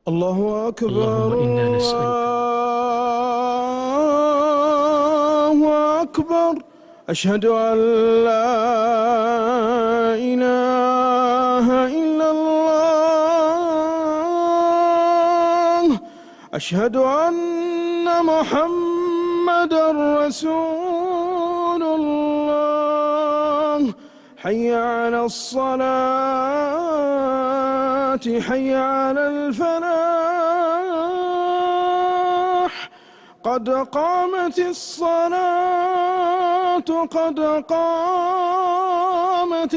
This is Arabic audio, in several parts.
الله أكبر. اللهم إنا نسألك. الله أكبر. أشهد أن لا إله إلا الله. أشهد أن محمدًا رسول الله. حي على الصلاة، حي على الفلاح. قد قامت الصلاة، قد قامت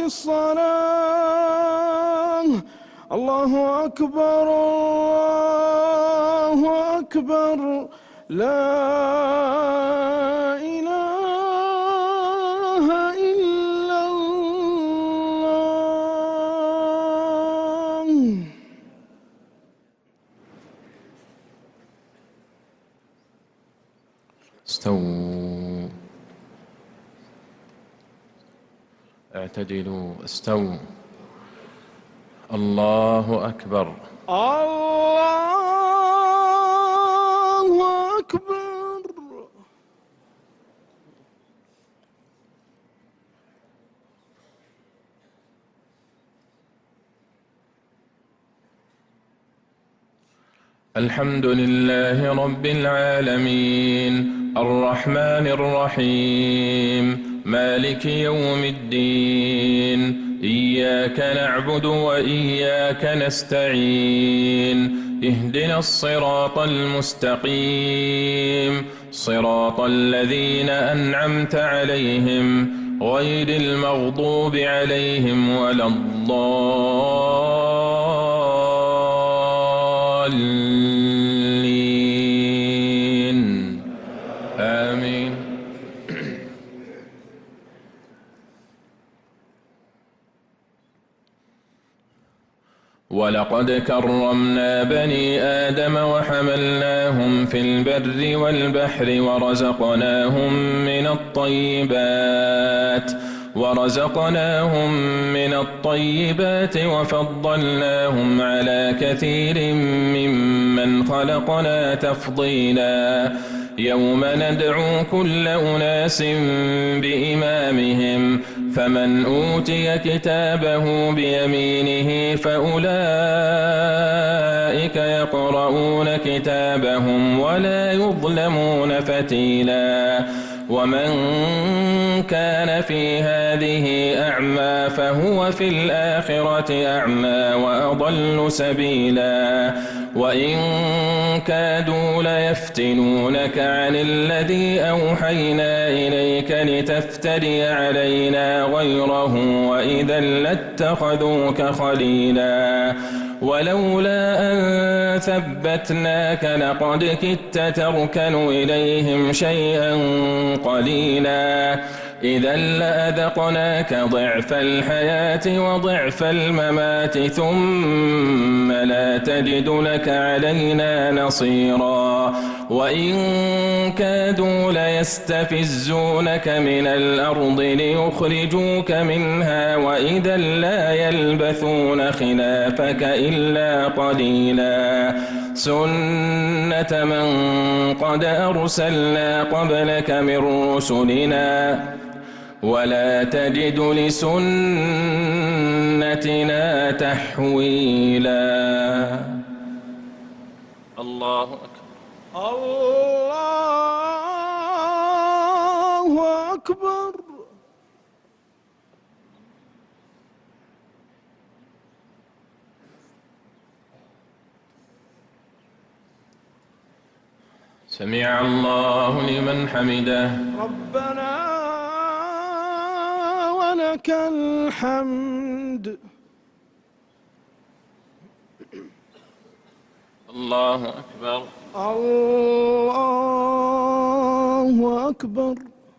الصلاة. الله أكبر، الله أكبر. لا إله إلا الله. استووا، اعتدلوا، استووا. الله أكبر. الله أكبر. الحمد لله رب العالمين، الرحمن الرحيم، مالك يوم الدين. إياك نعبد وإياك نستعين. اهدنا الصراط المستقيم، صراط الذين أنعمت عليهم، غير المغضوب عليهم ولا الضالين. آمين. ولقد كرمنا بني آدم وحملناهم في البر والبحر ورزقناهم من الطيبات وفضلناهم على كثير ممن خلقنا تفضيلا. يوم ندعو كل أناس بإمامهم، فمن أوتي كتابه بيمينه فأولئك يقرؤون كتابهم ولا يظلمون فتيلا. ومن كان في هذه أعمى فهو في الآخرة أعمى وأضل سبيلا. وإن كادوا ليفتنونك عن الذي أوحينا إليك لتفتري علينا غيره، وإذا لاتخذوك خليلا. ولولا أن ثبتناك لقد كدت تركن إليهم شيئا قليلا. إذا لأذقناك ضعف الحياة وضعف الممات ثم لا تجد لك علينا نصيرا. وإن كادوا ليستفزونك من الأرض ليخرجوك منها، وإذا لا يلبثون خلافك إلا قليلا. سنة من قد أرسلنا قبلك من رسلنا، ولا تجد لسنتنا تحويلا. الله أكبر. الله أكبر. سمع الله لمن حمده. ربنا ولك الحمد. الله أكبر. الله أكبر.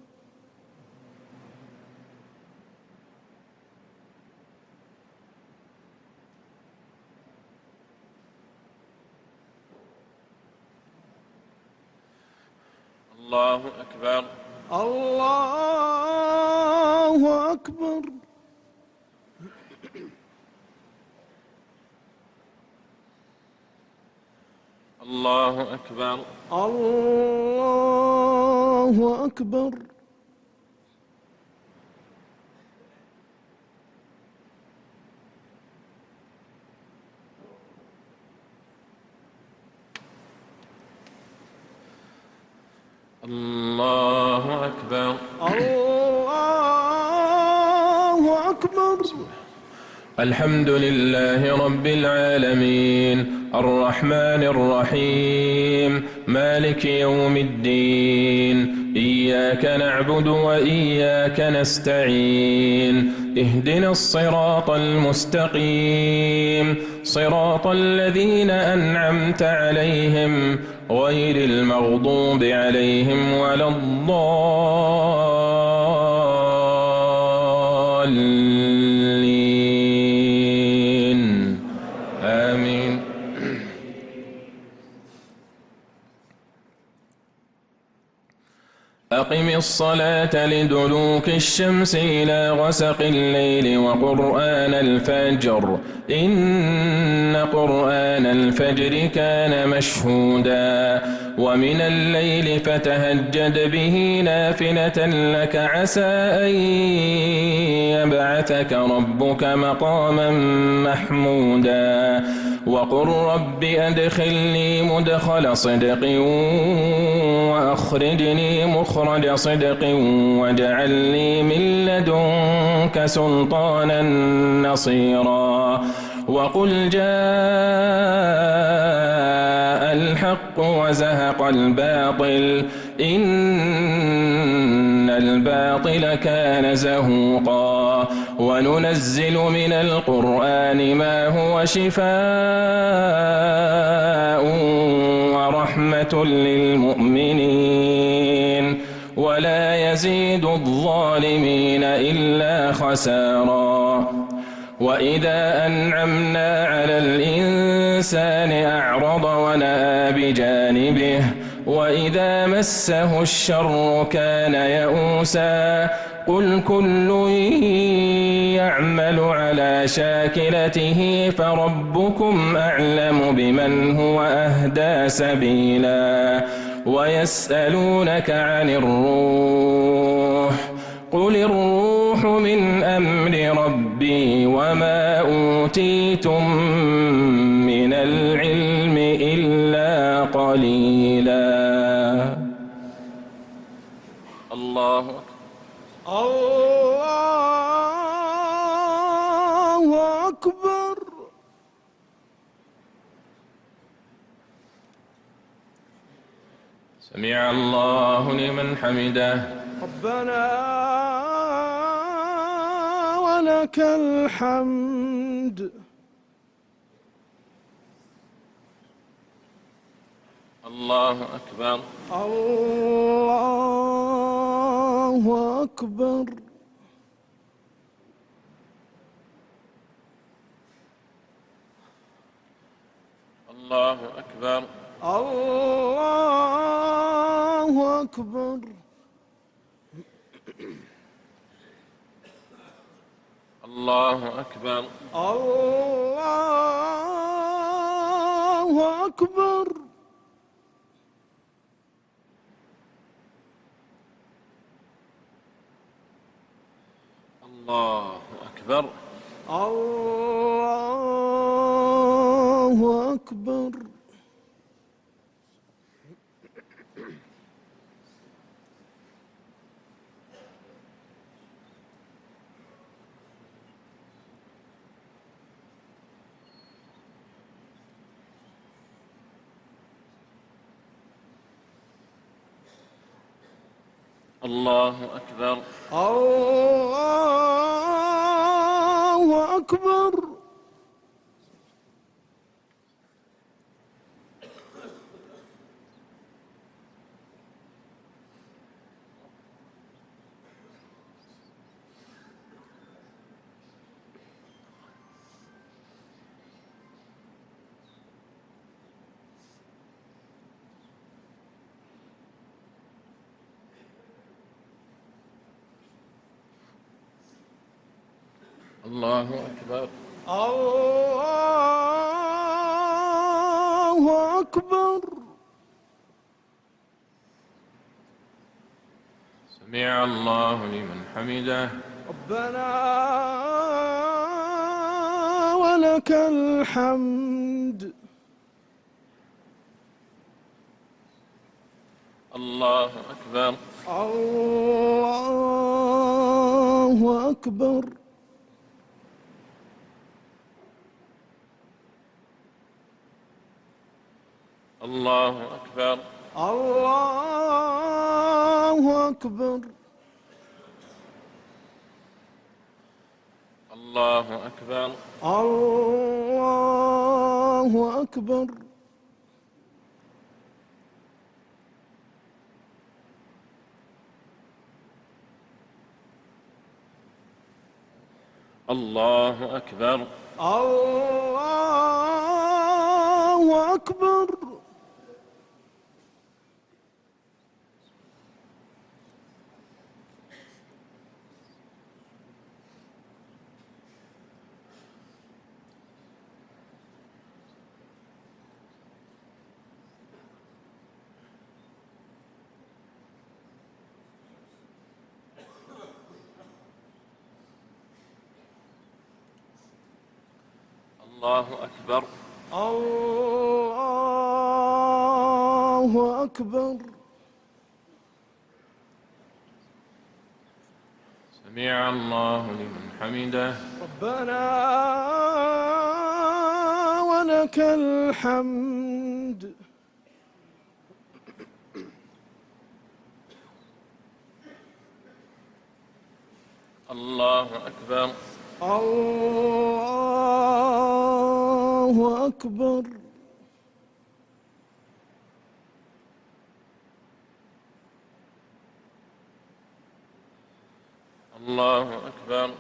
الله أكبر. الله أكبر. الله أكبر. الله أكبر. الله أكبر. الله أكبر. الحمد لله رب العالمين الرحمن الرحيم مالك يوم الدين إياك نعبد وإياك نستعين اهدنا الصراط المستقيم صراط الذين أنعمت عليهم غير المغضوب عليهم ولا الضالين آمين. أقم الصلاة لدلوك الشمس إلى غسق الليل وقرآن الفجر إن قرآن الفجر كان مشهودا ومن الليل فتهجد به نافلة لك عسى أن يبعثك ربك مقاما محمودا وقل رب أدخلني مدخل صدق وأخرجني مخرج صدق واجعل لي من لدنك سلطانا نصيرا وقل جاء الحق وزهق الباطل إن الباطل كان زهوقا وننزل من القرآن ما هو شفاء ورحمة للمؤمنين ولا يزيد الظالمين إلا خسارا وإذا أنعمنا على الإنسان أعرض ونأى بجانبه وإذا مسه الشر كان يئوسا قل كل يعمل على شاكلته فربكم أعلم بمن هو أهدى سبيلا ويسألونك عن الروح قل الروح من أمر ربي وما أوتيتم من العلم إلا قليلا. الله الله أكبر. سمع الله لمن حمده. ربنا ولك الحمد. الله أكبر. الله أكبر. الله أكبر. الله أكبر. الله أكبر. الله أكبر. الله أكبر. الله أكبر. الله أكبر. الله أكبر. الله أكبر. الله أكبر. سمع الله لمن حمده. ربنا ولك الحمد. الله أكبر. الله أكبر. الله أكبر. الله أكبر. الله أكبر. الله أكبر. الله أكبر. الله أكبر. الله أكبر. الله أكبر. سمع الله لمن حمده. ربنا ولك الحمد. الله أكبر. الله أكبر. الله أكبر.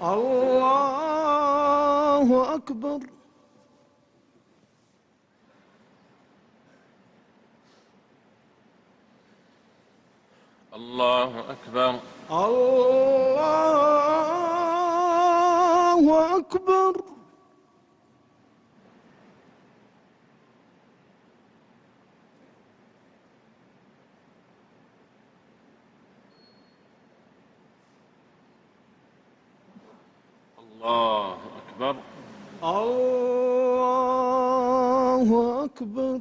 الله أكبر. الله أكبر. الله أكبر. الله أكبر. الله أكبر.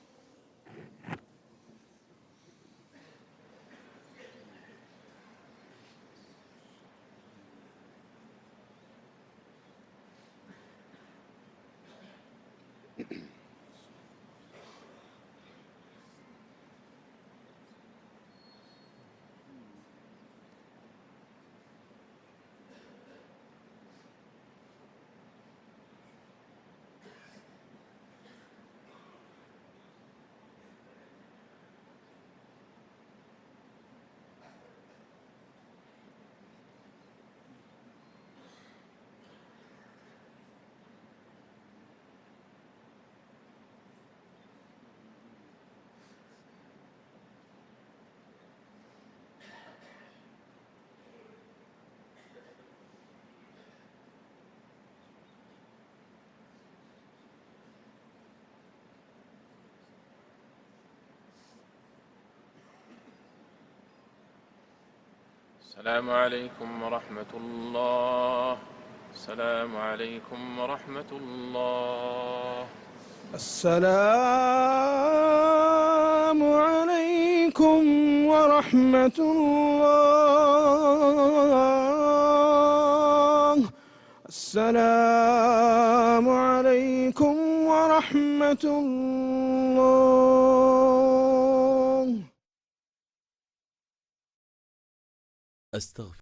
السلام عليكم ورحمة الله. السلام عليكم ورحمة الله. السلام عليكم ورحمة الله. السلام عليكم ورحمة الله. أستغفر